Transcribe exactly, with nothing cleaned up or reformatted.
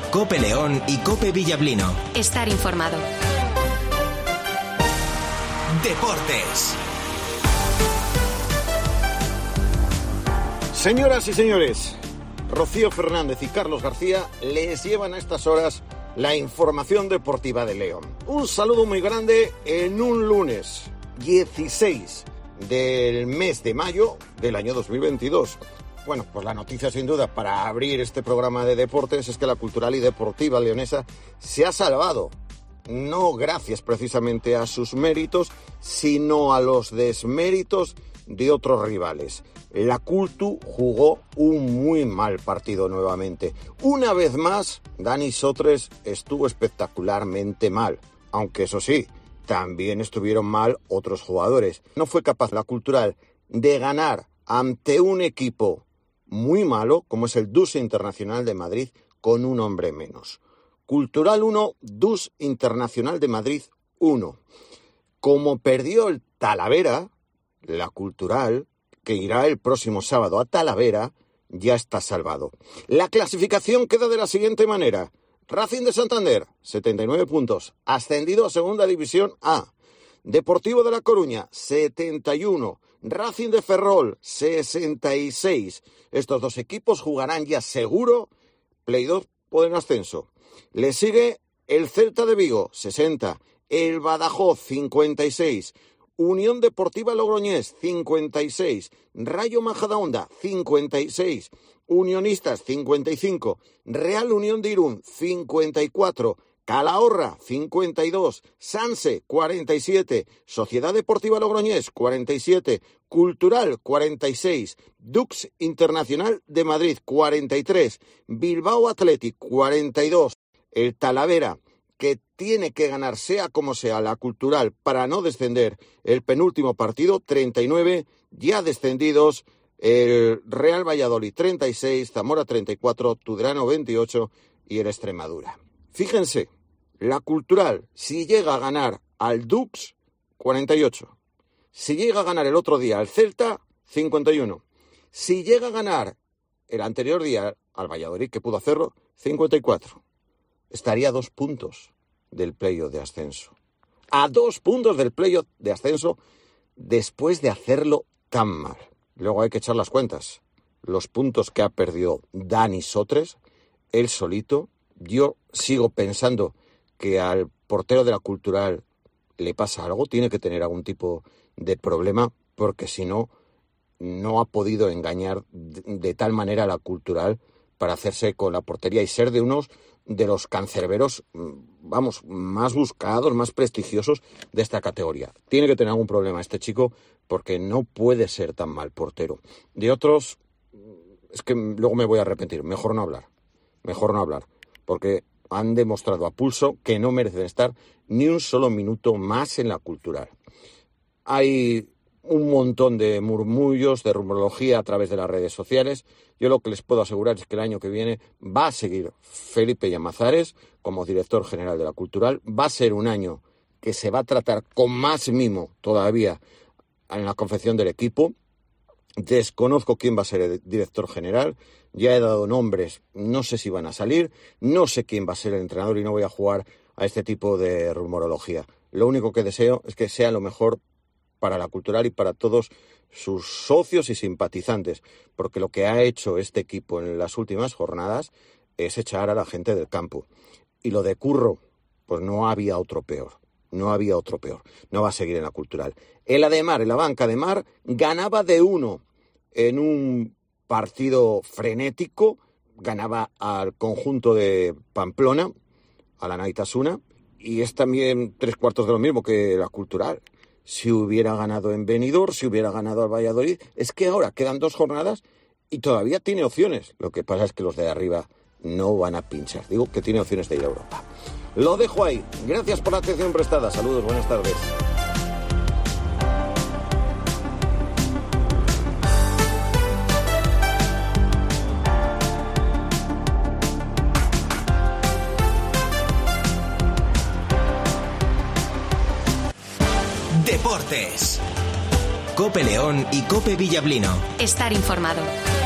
COPE León y COPE Villablino. Estar informado. Deportes. Señoras y señores, Rocío Fernández y Carlos García les llevan a estas horas la información deportiva de León. Un saludo muy grande en un lunes dieciséis del mes de mayo del año dos mil veintidós. Bueno, pues la noticia sin duda para abrir este programa de deportes es que la Cultural y Deportiva Leonesa se ha salvado. No gracias precisamente a sus méritos, sino a los desméritos de otros rivales. La Cultu jugó un muy mal partido nuevamente. Una vez más, Dani Sotres estuvo espectacularmente mal, aunque eso sí, también estuvieron mal otros jugadores. No fue capaz la Cultural de ganar ante un equipo muy malo, como es el D U S Internacional de Madrid, con un hombre menos. Cultural uno, D U S Internacional de Madrid uno. Como perdió el Talavera, la Cultural, que irá el próximo sábado a Talavera, ya está salvado. La clasificación queda de la siguiente manera. Racing de Santander, setenta y nueve puntos, ascendido a Segunda División A. Deportivo de La Coruña, setenta y uno. Racing de Ferrol, sesenta y seis. Estos dos equipos jugarán ya seguro Play dos por el ascenso. Le sigue el Celta de Vigo, sesenta. El Badajoz, cincuenta y seis. Unión Deportiva Logroñés, cincuenta y seis. Rayo Majadahonda, cincuenta y seis. Unionistas, cincuenta y cinco. Real Unión de Irún, cincuenta y cuatro. Calahorra, cincuenta y dos. Sanse, cuarenta y siete. Sociedad Deportiva Logroñés, cuarenta y siete. Cultural, cuarenta y seis. D U X Internacional de Madrid, cuarenta y tres. Bilbao Athletic, cuarenta y dos. El Talavera, que tiene que ganar sea como sea la Cultural para no descender el penúltimo partido, treinta y nueve. Ya descendidos, el Real Valladolid, treinta y seis. Zamora, treinta y cuatro. Tudelano, veintiocho. Y el Extremadura. Fíjense, la Cultural, si llega a ganar al D U X, cuarenta y ocho. Si llega a ganar el otro día al Celta, cincuenta y uno. Si llega a ganar el anterior día al Valladolid, que pudo hacerlo, cincuenta y cuatro. Estaría a dos puntos del playoff de ascenso. A dos puntos del playoff de ascenso después de hacerlo tan mal. Luego hay que echar las cuentas. Los puntos que ha perdido Dani Sotres, él solito. Yo sigo pensando que al portero de la Cultural le pasa algo, tiene que tener algún tipo de problema, porque si no, no ha podido engañar de, de tal manera a la Cultural para hacerse con la portería y ser de unos de los cancerberos, vamos, más buscados, más prestigiosos de esta categoría. Tiene que tener algún problema este chico, porque no puede ser tan mal portero. De otros, es que luego me voy a arrepentir, mejor no hablar, mejor no hablar. Porque han demostrado a pulso que no merecen estar ni un solo minuto más en la Cultural. Hay un montón de murmullos, de rumorología a través de las redes sociales. Yo lo que les puedo asegurar es que el año que viene va a seguir Felipe Llamazares como director general de la Cultural. Va a ser un año que se va a tratar con más mimo todavía en la confección del equipo. Desconozco quién va a ser el director general, ya he dado nombres, no sé si van a salir, no sé quién va a ser el entrenador y no voy a jugar a este tipo de rumorología. Lo único que deseo es que sea lo mejor para la Cultural y para todos sus socios y simpatizantes, porque lo que ha hecho este equipo en las últimas jornadas es echar a la gente del campo. Y lo de Curro, pues no había otro peor. No había otro peor. No va a seguir en la Cultural. El Ademar, en la banca Ademar, ganaba de uno en un partido frenético. Ganaba al conjunto de Pamplona, a la Naitasuna, y es también tres cuartos de lo mismo que la Cultural. Si hubiera ganado en Benidorm, si hubiera ganado al Valladolid, es que ahora quedan dos jornadas y todavía tiene opciones. Lo que pasa es que los de arriba no van a pinchar. Digo que tiene opciones de ir a Europa. Lo dejo ahí. Gracias por la atención prestada. Saludos, buenas tardes. Deportes. COPE León y COPE Villablino. Estar informado.